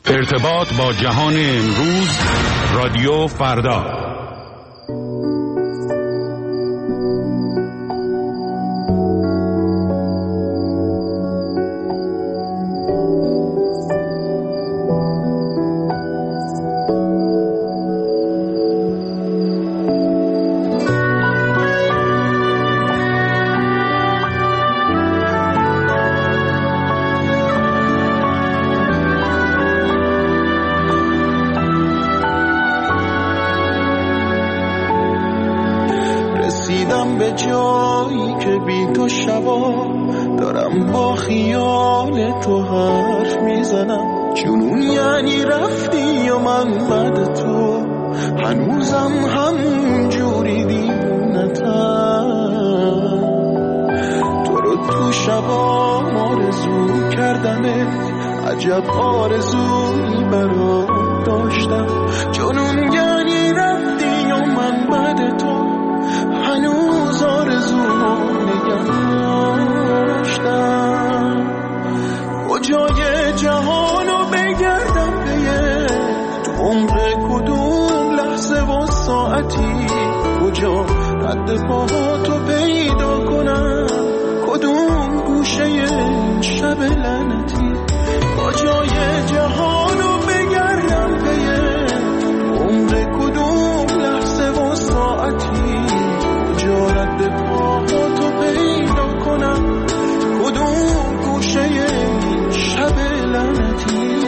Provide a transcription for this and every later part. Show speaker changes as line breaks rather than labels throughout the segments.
ارتباط با جهان امروز، رادیو فردا.
به جایی که بی تو شبا دارم با خیال تو حرف میزنم. جنون یعنی رفتی و من بعد تو هنوزم همون جوری دیوونتم. تو رو تو شبا آرزو کردمت، عجب آرزویی برات داشتم. جنون یعنی رفتی و من بعد تو هنوز آرزومو نگه داشتم. کجای جهانو بگردم به تو عمر کدوم لحظه و ساعتی، کجا رد پاهاتو پیدا کنم، کدوم گوشه شب لعنتی. کجای جهانو بگردم به تو عمر کدوم لحظه و ساعتی، رد پاهاتو پیدا کنم، کدوم گوشه شب لعنتی.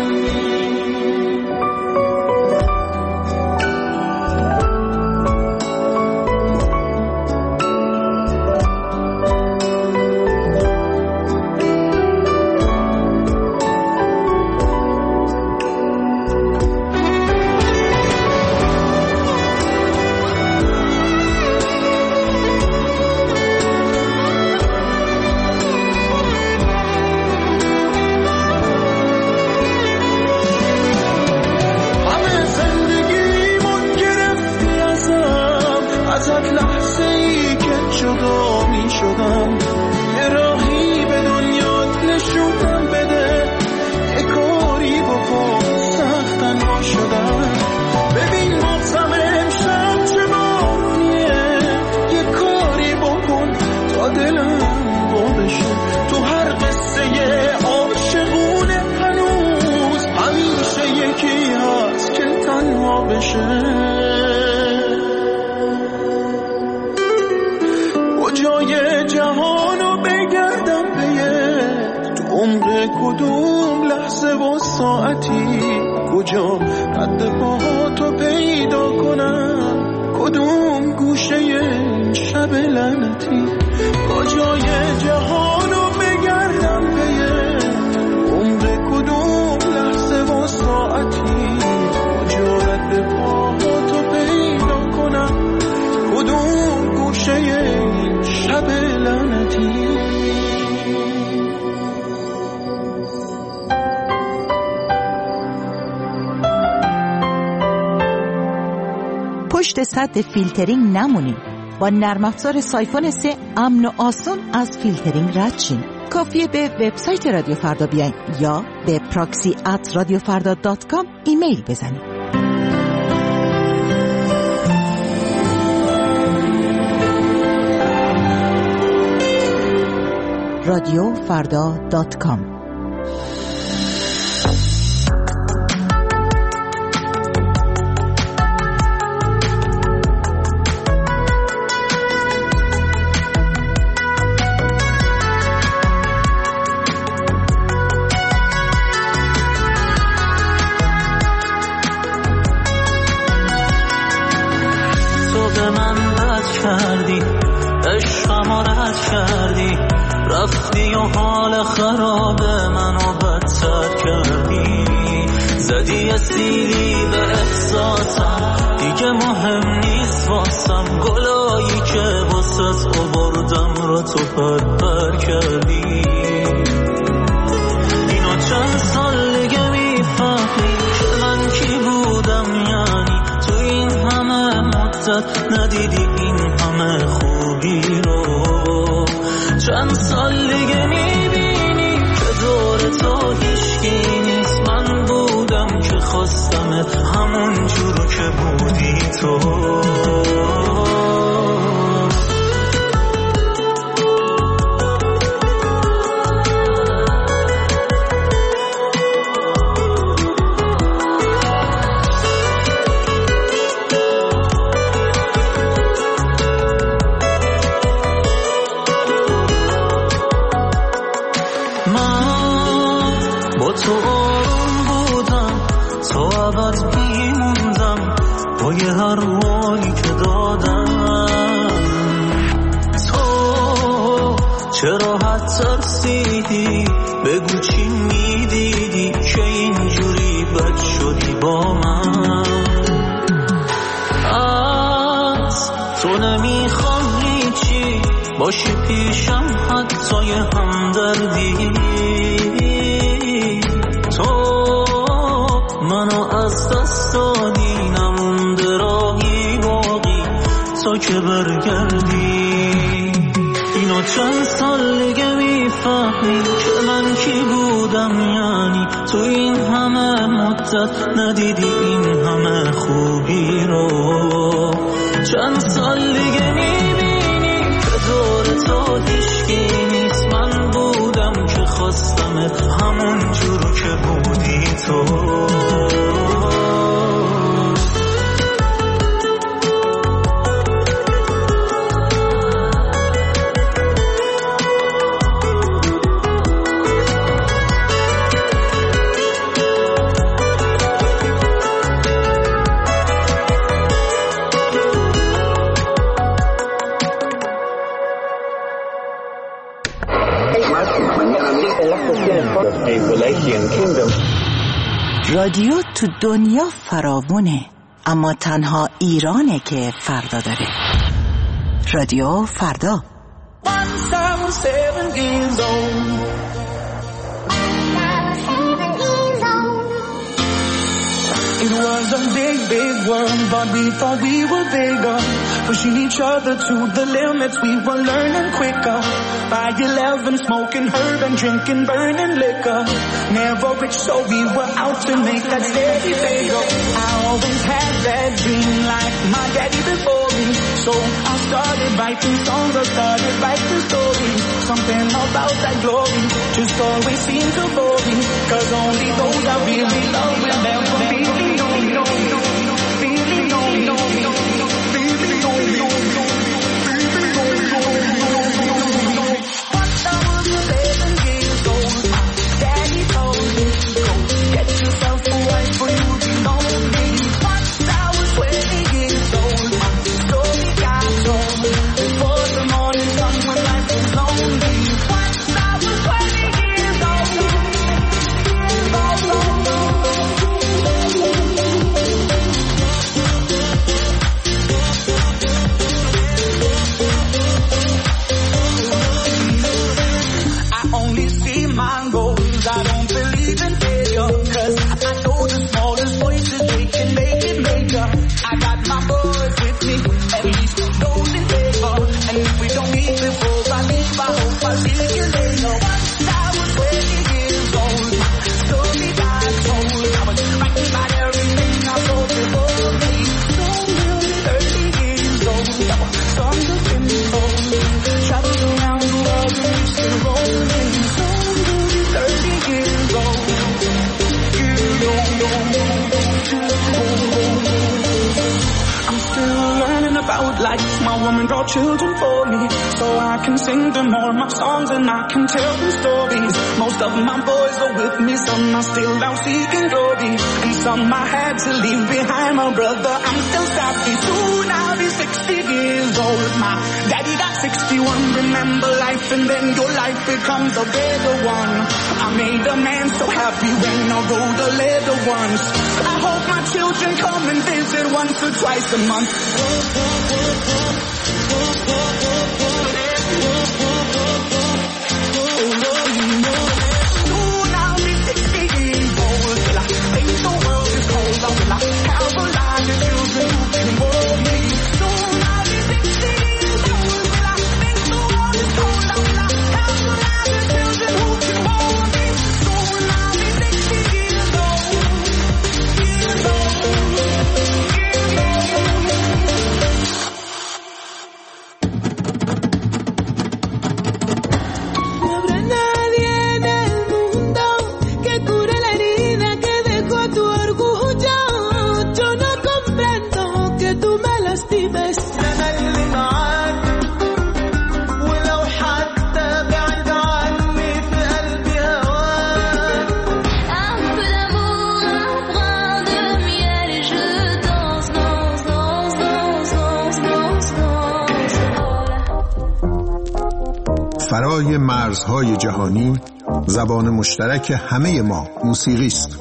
کجای جهانو بگردم به تو عمر کدوم لحظه و ساعتی، کجا رد پاهاتو پیدا کنم، کدوم گوشه شب لعنتی. کجای جهانو بگردم به تو عمر کدوم لحظه و ساعتی، کجا رد پاهاتو پیدا کنم، کدوم گوشه شب لعنتی.
پشت سد فیلترینگ نمونید. با نرم افزار سایفون 3 امن و آسان از فیلترینگ رد شین. کافیه به وبسایت رادیو فردا بیاین یا به proxy@radiofarda.com ایمیل بزنید. radiofarda.com.
رفتی و حال خراب منو بدتر کردی، زدی اسیری به احساسم، دیگه مهم نیست واسم، گلایی که واسط آوردم را تو پر کردی. اینو چند سال دیگه میفهمی که من کی بودم، یعنی تو این همه مدت ندیدی این همه خوبی رو. چند سال دیگه میبینی که دور تو هیچکی نیست، من بودم خواستمت همون جورو که بودی تو.
تو آروم بودم تا ابد میموندم با یه هر حالی که دادم. تو چرا حد ترسیدی بگو چی میدیدی که اینجوری بد شدی با من. از تو نمیخوام هیچی باشی پیشم حتی یه همدردی. منو از دست دادی نمونده راهی باقی تا که برگردی. اینو چند سال دیگه میفهمی که من کی بودم، یعنی تو این همه مدت ندیدی این همه خوبی رو. چند سال دیگه میبینی که دور تو هیچکی نیست. من بودم که خواستمت همون جورو که بودی تو.
رادیو تو دنیا فراوونه، اما تنها ایرانه که فردا داره. رادیو فردا.
It was a big, big world, but we thought we were bigger. Pushing each other to the limits, we were learning quicker. By 11, smoking herb and drinking burning liquor. Never rich, so we were out to make that steady figure. I always had that dream like my daddy before me. So I started writing songs, I started writing stories. Something about that glory just always seemed to bore me. Cause only those I really love will never be. Children for me, so I can sing them all my songs and I can tell them stories. Most of my boys are with me, some are still out seeking glory, and some I had to leave behind. My brother, I'm still happy. Soon I'll be 60 years old. My daddy got 61. Remember life, and then your life becomes a better one. I made a man so happy when I wrote a letter once. I hope my children come and visit once or twice a month. Soon I'll be 60 years old. Till I think the world is cold. Will I have a lot of children who can hold me? Soon I'll be 60 years old. Will I think the world is cold? Will I have a lot of children who can hold me? Soon I'll be 60 years old.
بالای مرزهای جهانی زبان مشترک همه ما موسیقی است.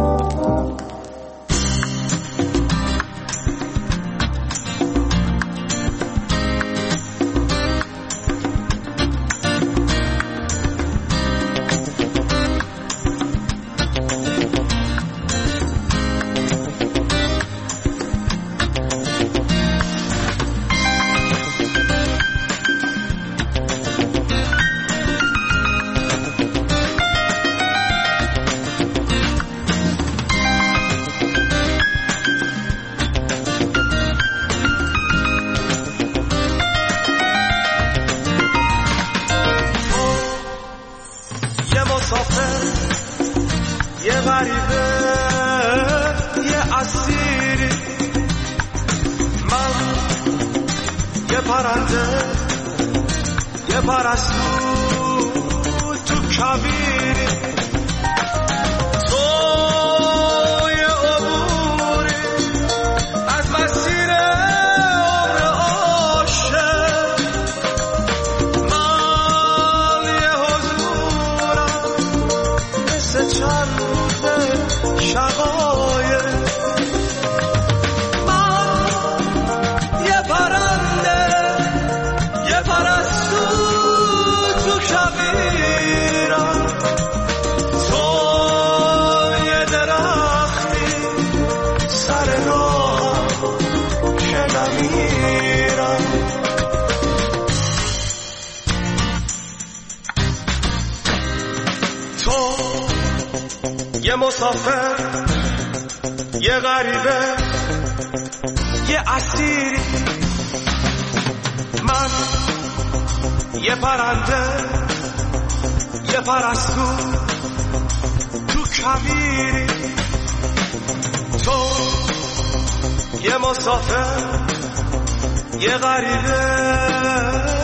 یه مسافر، یه غریبه، یه اسیری، من یه پرنده، یه پرستو تو کویری. تو یه مسافر، یه غریبه،